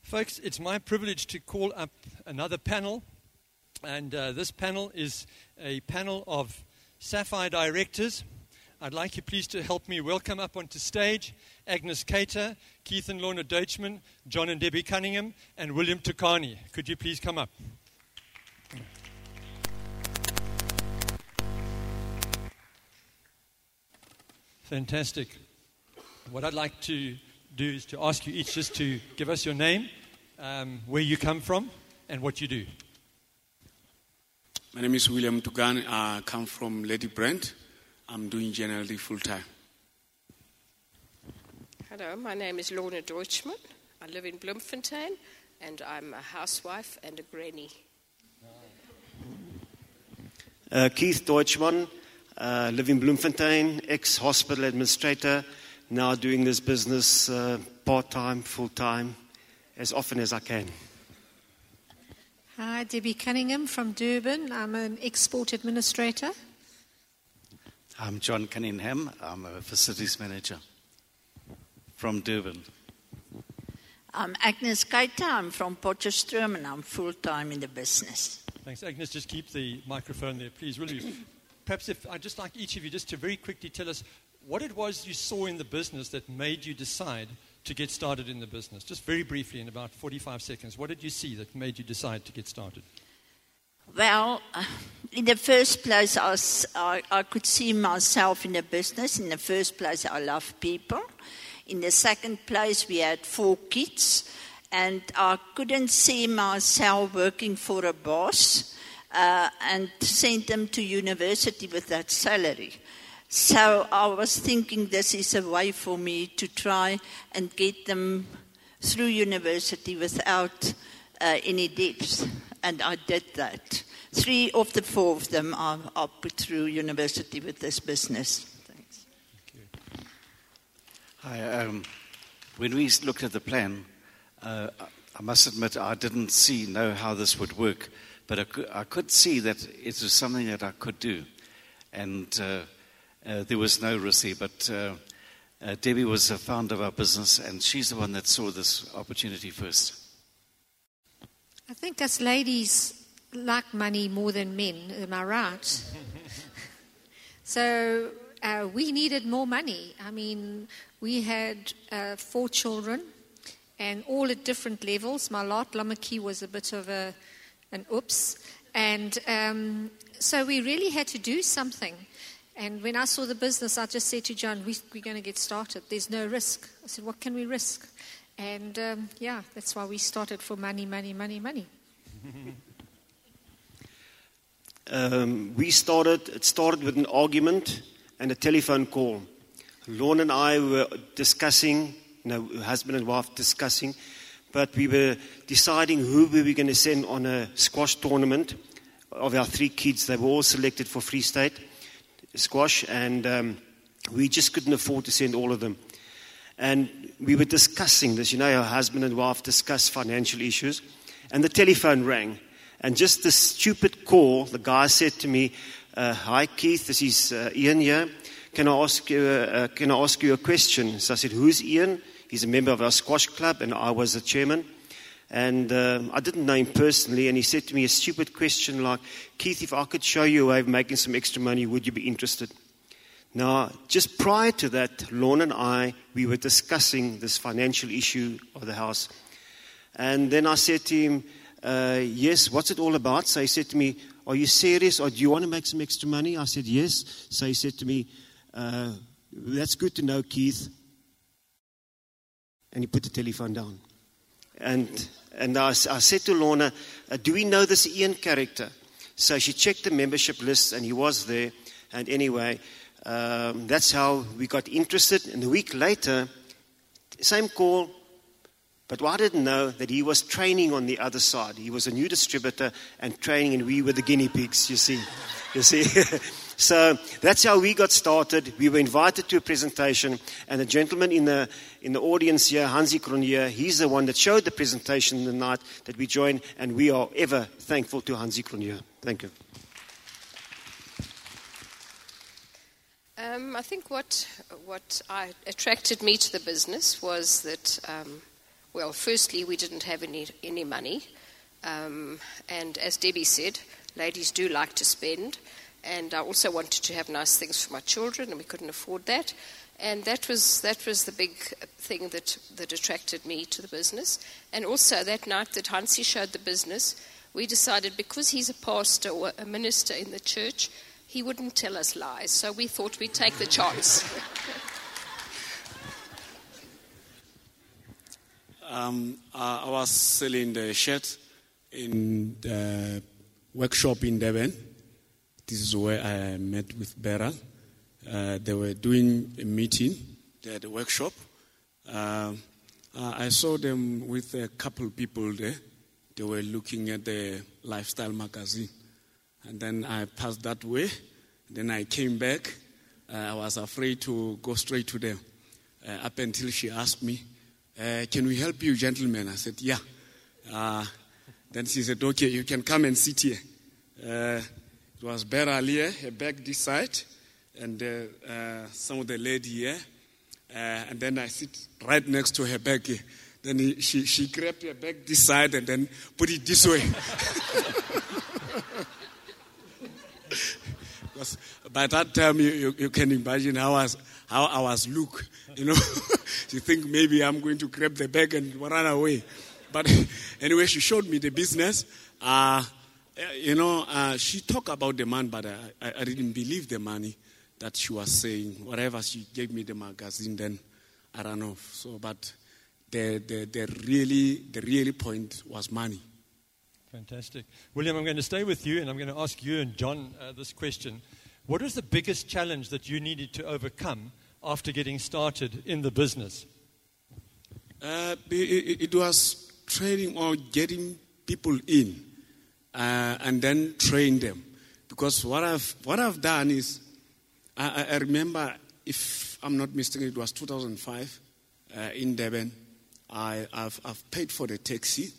Folks, it's my privilege to call up another panel, and this panel is a panel of Sapphire directors. I'd like you please to help me welcome up onto stage Agnes Cater, Keith and Lorna Deutschman, John and Debbie Cunningham, and William Tukani. Could you please come up? Fantastic. What I'd like to do is to ask you each just to give us your name, where you come from, and what you do. My name is William Tukani. I come from Lady Brent. I'm doing generally full-time. Hello, my name is Lorna Deutschman. I live in Bloemfontein, and I'm a housewife and a granny. Keith Deutschman, live in Bloemfontein, ex-hospital administrator, now doing this business part-time, full-time, as often as I can. Hi, Debbie Cunningham from Durban. I'm an export administrator. I'm John Cunningham. I'm a facilities manager from Durban. I'm Agnes Keita. I'm from Potchefstroom and I'm full-time in the business. Thanks, Agnes. Just keep the microphone there, please, will you? Perhaps I'd just like each of you just to very quickly tell us what it was you saw in the business that made you decide to get started in the business. Just very briefly, in about 45 seconds, what did you see that made you decide to get started? Well, in the first place, I could see myself in the business. In the first place, I love people. In the second place, we had 4 kids. And I couldn't see myself working for a boss and send them to university with that salary. So I was thinking this is a way for me to try and get them through university without any debts. And I did that. 3 of the 4 of them I put through university with this business. Thanks. Thank you. Hi, when we looked at the plan, I must admit I didn't know how this would work, but I could see that it was something that I could do. And there was no risk there, but Debbie was the founder of our business, and she's the one that saw this opportunity first. I think us ladies like money more than men, am I right? So we needed more money. I mean, we had 4 children, and all at different levels. My last Lamaki was a bit of an oops. And so we really had to do something. And when I saw the business, I just said to John, we're going to get started. There's no risk. I said, what can we risk? And that's why we started for money. It started with an argument and a telephone call. Lorna and I were discussing, husband and wife discussing, but we were deciding who we were going to send on a squash tournament of our 3 kids. They were all selected for Free State squash, and we just couldn't afford to send all of them. And we were discussing this. Our husband and wife discuss financial issues, and the telephone rang. And just this stupid call, the guy said to me, hi Keith, this is Ian here. Can I ask you a question? So I said, who's Ian? He's a member of our squash club, and I was the chairman. And I didn't know him personally, and he said to me a stupid question like, Keith, if I could show you a way of making some extra money, would you be interested? Now, just prior to that, Lorna and I, we were discussing this financial issue of the house. And then I said to him, yes, what's it all about? So he said to me, are you serious, or do you want to make some extra money? I said, yes. So he said to me, that's good to know, Keith. And he put the telephone down. And I said to Lorna, do we know this Ian character? So she checked the membership list, and he was there. And anyway, that's how we got interested. And a week later, same call, but I didn't know that he was training on the other side. He was a new distributor and training, and we were the guinea pigs, you see. So that's how we got started. We were invited to a presentation, and a gentleman in the audience here, Hansi Cronje, he's the one that showed the presentation the night that we joined, and we are ever thankful to Hansi Cronje. Thank you. I think what attracted me to the business was that Well, firstly, we didn't have any money. And as Debbie said, ladies do like to spend. And I also wanted to have nice things for my children, and we couldn't afford that. And that was the big thing that attracted me to the business. And also that night that Hansi showed the business, we decided because he's a pastor or a minister in the church, he wouldn't tell us lies. So we thought we'd take the chance. I was selling the shirt in the workshop in Devon. This is where I met with Beryl. They were doing a meeting at the workshop. I saw them with a couple of people there. They were looking at the lifestyle magazine. And then I passed that way. Then I came back. I was afraid to go straight to them. Up until she asked me, can we help you, gentlemen? I said, yeah. Then she said, okay, you can come and sit here. It was Beryl here, her back this side, and some of the lady here. And then I sit right next to her back here. Then she grabbed her back this side and then put it this way. Because by that time, you can imagine how I was look. You know, you think maybe I'm going to grab the bag and run away. But anyway, she showed me the business. She talked about the man, but I didn't believe the money that she was saying. Whatever she gave me the magazine, then I ran off. So, but the really point was money. Fantastic. William, I'm going to stay with you, and I'm going to ask you and John this question. What was the biggest challenge that you needed to overcome after getting started in the business? It was training or getting people in and then train them. Because what I've done is, I remember, if I'm not mistaken, it was 2005 in Devon. I've paid for the taxi.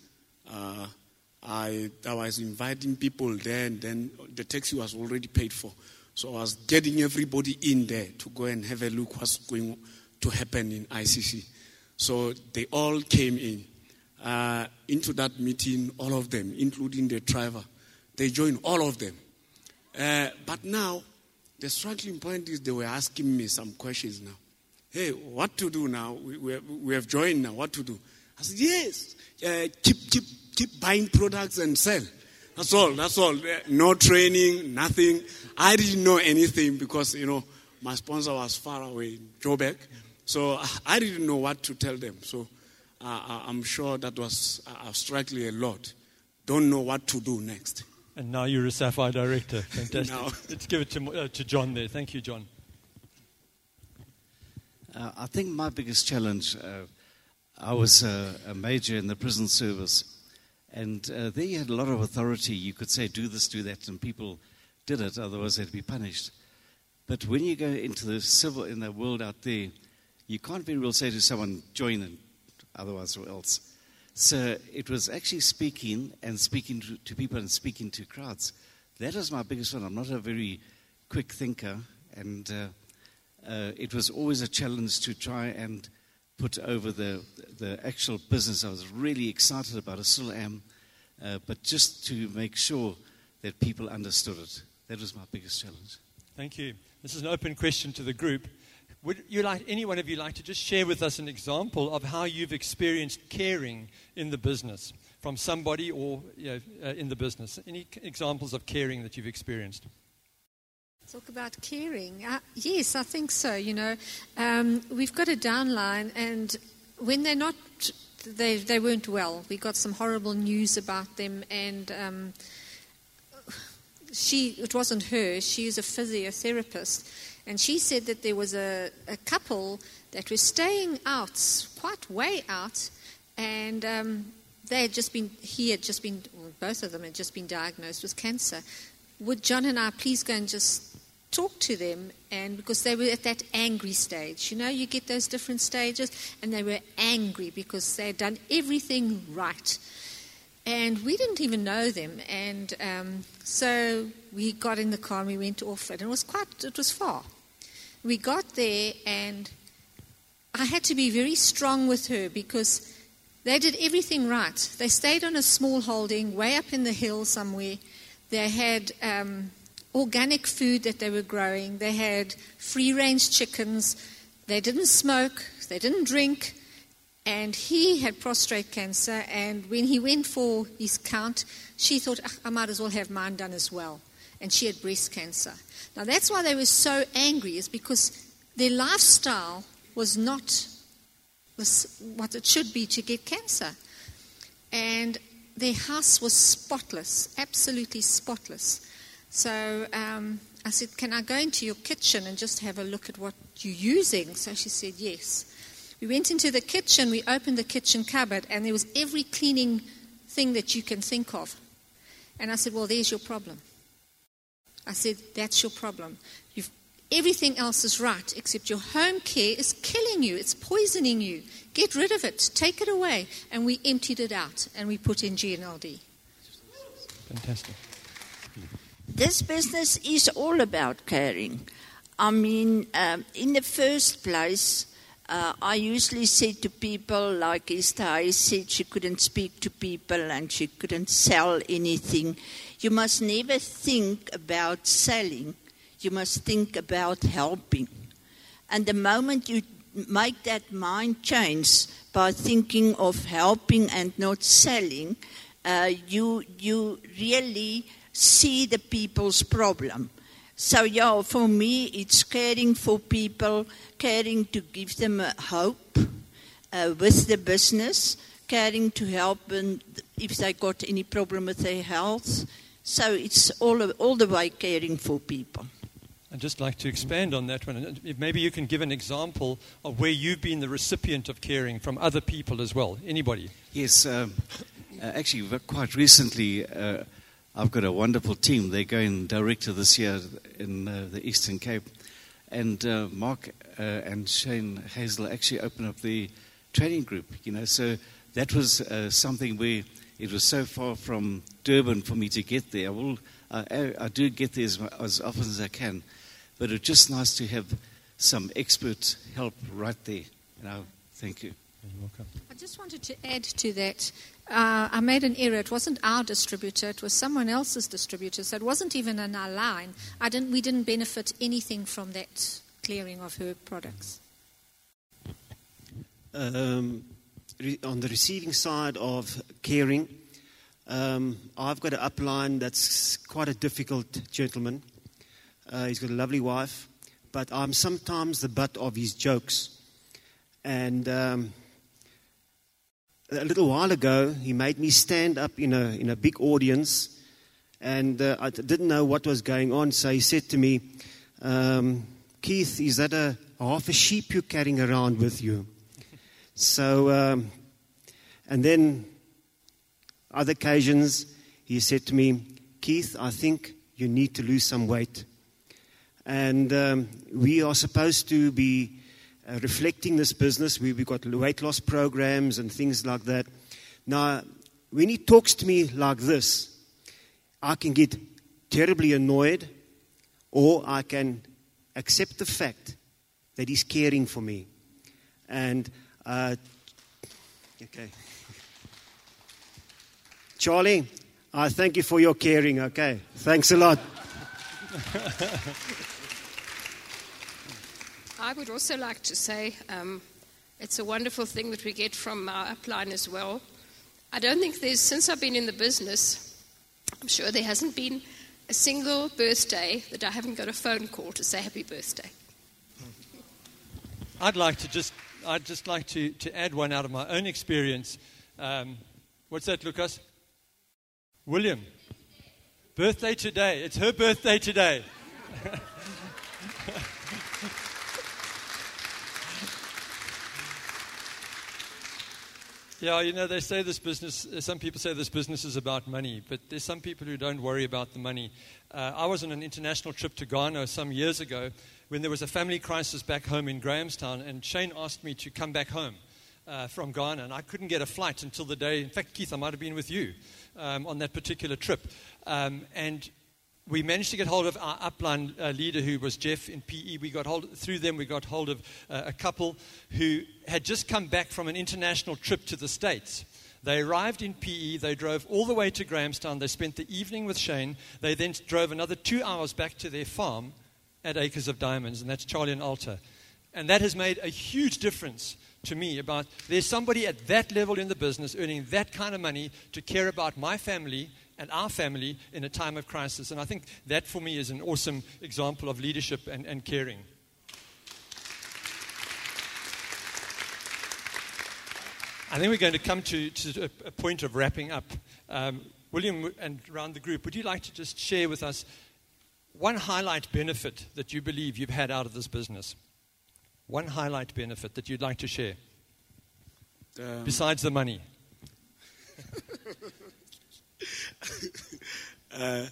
I was inviting people there, and then the taxi was already paid for. So I was getting everybody in there to go and have a look what's going to happen in ICC. So they all came in. Into that meeting, all of them, including the driver, they joined all of them. But now, the struggling point is they were asking me some questions now. Hey, what to do now? We have joined now, what to do? I said, yes, keep buying products and sell. That's all. No training, nothing. I didn't know anything because, my sponsor was far away in Joburg. So I didn't know what to tell them. So I'm sure that was struggling a lot. Don't know what to do next. And now you're a Sapphire director. Fantastic. Now. Let's give it to John there. Thank you, John. I think my biggest challenge, I was a major in the prison service. And there you had a lot of authority. You could say, do this, do that, and people did it, otherwise they'd be punished. But when you go into the civil, in the world out there, you can't very well say to someone, join and otherwise or else. So it was actually speaking to people and speaking to crowds. That was my biggest one. I'm not a very quick thinker, and it was always a challenge to try and put over the actual business. I was really excited about it, still am, but just to make sure that people understood it. That was my biggest challenge. Thank you. This is an open question to the group. Would you like, any one of you like to just share with us an example of how you've experienced caring in the business from somebody or in the business? Any examples of caring that you've experienced? Talk about caring. Yes, I think so. We've got a downline, and when they're not, they weren't well. We got some horrible news about them, and it wasn't her. She is a physiotherapist, and she said that there was a couple that was staying out, quite way out, and both of them had just been diagnosed with cancer. Would John and I please go and just talk to them? And because they were at that angry stage, you get those different stages, and they were angry because they had done everything right. And we didn't even know them. And so we got in the car and we went off it. And it was far. We got there, and I had to be very strong with her because They did everything right. They stayed on a small holding way up in the hill somewhere. They had organic food that they were growing. They had free-range chickens. They didn't smoke. They didn't drink. And he had prostate cancer. And when he went for his count, she thought, I might as well have mine done as well. And she had breast cancer. Now, that's why they were so angry, is because their lifestyle was not what it should be to get cancer. And their house was spotless, absolutely spotless. So I said, can I go into your kitchen and just have a look at what you're using? So she said, yes. We went into the kitchen, we opened the kitchen cupboard, and there was every cleaning thing that you can think of. And I said, well, there's your problem. I said, that's your problem. Everything else is right, except your home care is killing you. It's poisoning you. Get rid of it. Take it away. And we emptied it out, and we put in GNLD. Fantastic. This business is all about caring. I mean, in the first place, I usually say to people, like Esther Hayes said, she couldn't speak to people and she couldn't sell anything. You must never think about selling. You must think about helping. And the moment you make that mind change by thinking of helping and not selling, you really see the people's problem. So, yeah, for me, it's caring for people, caring to give them hope with the business, caring to help them if they got any problem with their health. So it's all the way caring for people. I'd just like to expand on that one. Maybe you can give an example of where you've been the recipient of caring from other people as well. Anybody? Yes, actually, quite recently, I've got a wonderful team. They're going director this year in the Eastern Cape. And Mark and Shane Hazel actually opened up the training group, So that was something where it was so far from Durban for me to get there. I do get there as often as I can. But it's just nice to have some expert help right there. Thank you. You're welcome. I just wanted to add to that. I made an error. It wasn't our distributor. It was someone else's distributor. So it wasn't even in our line. We didn't benefit anything from that clearing of her products. On the receiving side of caring, I've got an upline that's quite a difficult gentleman. He's got a lovely wife, but I'm sometimes the butt of his jokes. And a little while ago, he made me stand up in a big audience, and I didn't know what was going on. So he said to me, Keith, is that a half a sheep you're carrying around with you? So, and then other occasions, he said to me, Keith, I think you need to lose some weight. And we are supposed to be reflecting this business. We've got weight loss programs and things like that. Now, when he talks to me like this, I can get terribly annoyed, or I can accept the fact that he's caring for me. And, okay. Charlie, I thank you for your caring, okay? Thanks a lot. I would also like to say it's a wonderful thing that we get from our upline as well. I don't think since I've been in the business, I'm sure there hasn't been a single birthday that I haven't got a phone call to say happy birthday. I'd just like to add one out of my own experience. What's that, Lucas? William. Birthday today. It's her birthday today. Yeah, they say this business, some people say this business is about money, but there's some people who don't worry about the money. I was on an international trip to Ghana some years ago when there was a family crisis back home in Grahamstown, and Shane asked me to come back home from Ghana, and I couldn't get a flight until the day. In fact, Keith, I might have been with you on that particular trip. And we managed to get hold of our upline leader, who was Jeff in PE. Through them, we got hold of a couple who had just come back from an international trip to the States. They arrived in PE. They drove all the way to Grahamstown. They spent the evening with Shane. They then drove another 2 hours back to their farm at Acres of Diamonds, and that's Charlie and Alta. And that has made a huge difference to me about there's somebody at that level in the business earning that kind of money to care about my family and our family in a time of crisis. And I think that for me is an awesome example of leadership and caring. I think we're going to come to a point of wrapping up. William and around the group, would you like to just share with us one highlight benefit that you believe you've had out of this business? One highlight benefit that you'd like to share, besides the money. I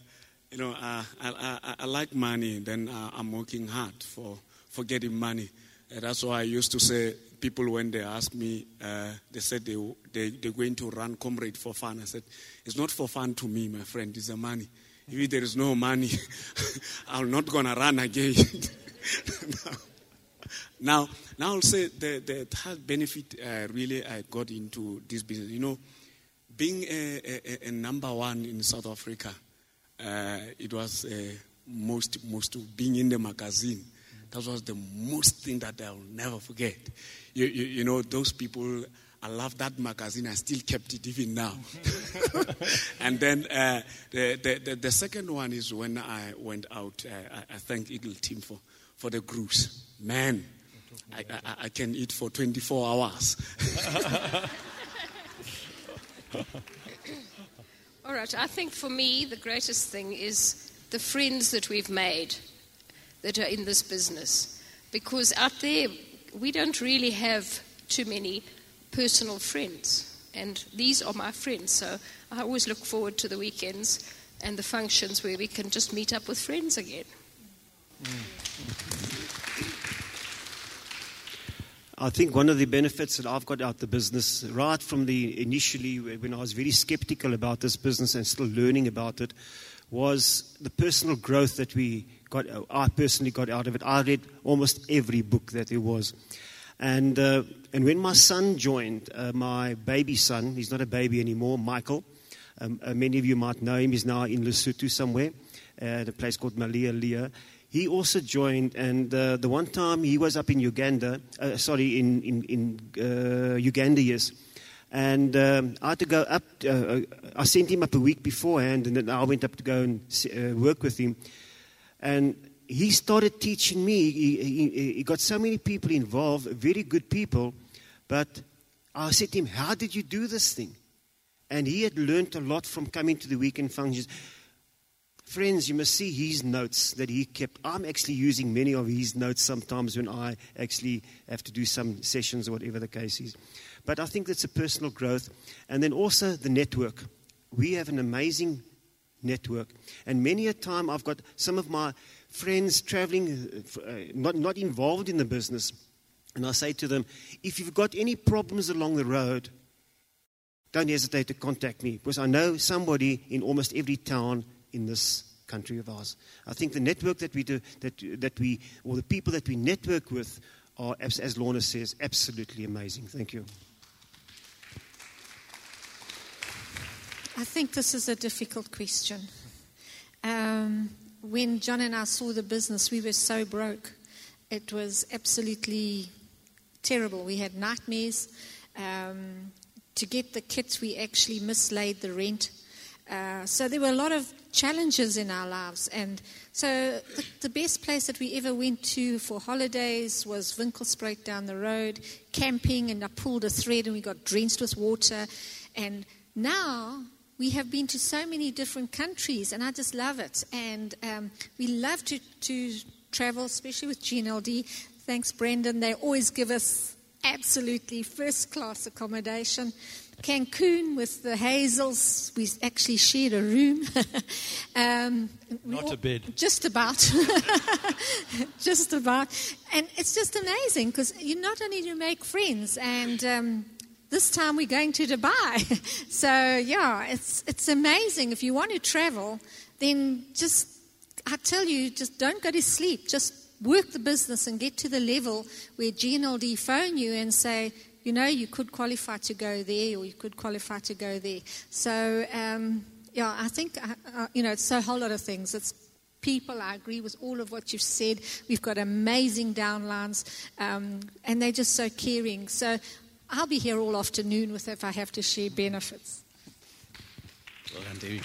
like money. Then I'm working hard for getting money. That's why I used to say, people when they ask me, they said they're going to run Comrade for fun. I said, it's not for fun to me, my friend. It's the money. If there is no money, I'm not going to run again. Now I'll say the health benefit really I got into this business. You know, being a number one in South Africa, it was most being in the magazine. That was the most thing that I'll never forget. You know, those people, I love that magazine. I still kept it even now. And then the second one is when I went out. I thank Eagle Team for the cruise. Man, I can eat for 24 hours. All right, I think for me the greatest thing is the friends that we've made that are in this business. Because out there, we don't really have too many personal friends. And these are my friends. So I always look forward to the weekends and the functions where we can just meet up with friends again. I think one of the benefits that I've got out of the business, right from the initially when I was very skeptical about this business and still learning about it, was the personal growth that I personally got out of it. I read almost every book that there was. And when my son joined, my baby son, he's not a baby anymore, Michael, many of you might know him, he's now in Lesotho somewhere, at a place called Malia. He also joined, and the one time he was up in Uganda, Uganda, yes. And I had to go up, I sent him up a week beforehand, and then I went up to go and work with him. And he started teaching me. He got so many people involved, very good people. But I said to him, how did you do this thing? And he had learned a lot from coming to the weekend functions. Friends, you must see his notes that he kept. I'm actually using many of his notes sometimes when I actually have to do some sessions or whatever the case is. But I think that's a personal growth. And then also the network. We have an amazing network. And many a time I've got some of my friends traveling, not involved in the business. And I say to them, if you've got any problems along the road, don't hesitate to contact me. Because I know somebody in almost every town in this country of ours. I think the network that we do, or the people that we network with are, as Lorna says, absolutely amazing. Thank you. I think this is a difficult question. When John and I saw the business, we were so broke. It was absolutely terrible. We had nightmares. To get the kits, we actually mislaid the rent. So there were a lot of challenges in our lives. And so the best place that we ever went to for holidays was Winkelspruit down the road, camping, and I pulled a thread and we got drenched with water. And now we have been to so many different countries, and I just love it. And we love to travel, especially with GNLD. Thanks, Brendan. They always give us absolutely first-class accommodation. Cancun with the Hazels, we actually shared a room. Not a bed. Just about. Just about. And it's just amazing because you not only do you make friends, and this time we're going to Dubai. So, yeah, it's amazing. If you want to travel, then just I tell you, just don't go to sleep. Just work the business and get to the level where GNLD phone you and say, you know, you could qualify to go there or you could qualify to go there. So, I think, it's a whole lot of things. It's people. I agree with all of what you've said. We've got amazing downlines, and they're just so caring. So I'll be here all afternoon with if I have to share benefits. Well done, Debbie.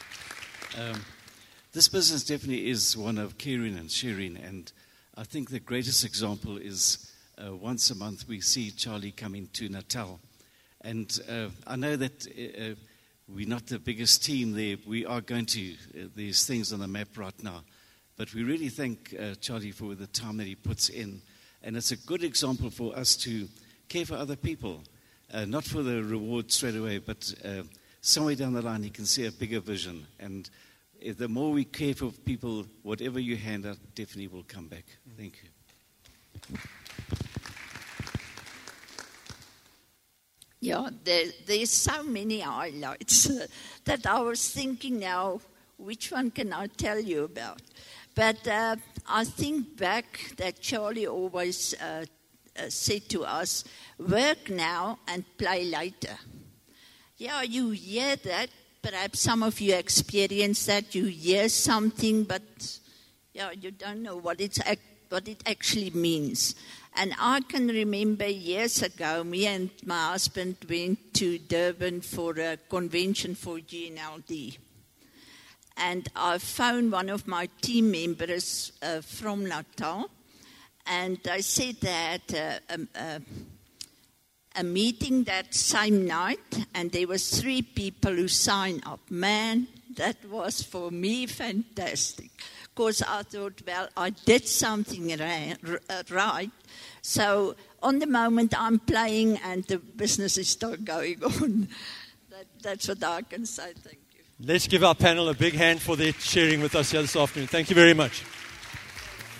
This business definitely is one of caring and sharing, and I think the greatest example is once a month we see Charlie coming to Natal. And I know that we're not the biggest team there. We are going to these things on the map right now. But we really thank Charlie for the time that he puts in. And it's a good example for us to care for other people, not for the reward straight away, but somewhere down the line he can see a bigger vision. And the more we care for people, whatever you hand out definitely will come back. Thank you. Yeah, there's so many highlights that I was thinking now, which one can I tell you about? But I think back that Charlie always said to us, work now and play later. Yeah, you hear that. Perhaps some of you experience that. You hear something, but you don't know what it actually means. And I can remember years ago, me and my husband went to Durban for a convention for GNLD. And I phoned one of my team members from Natal, and I said that a meeting that same night, and there was 3 people who signed up. Man, that was for me fantastic. Because I thought, well, I did something right. So on the moment I'm playing and the business is still going on. That's what I can say. Thank you. Let's give our panel a big hand for their sharing with us here this afternoon. Thank you very much.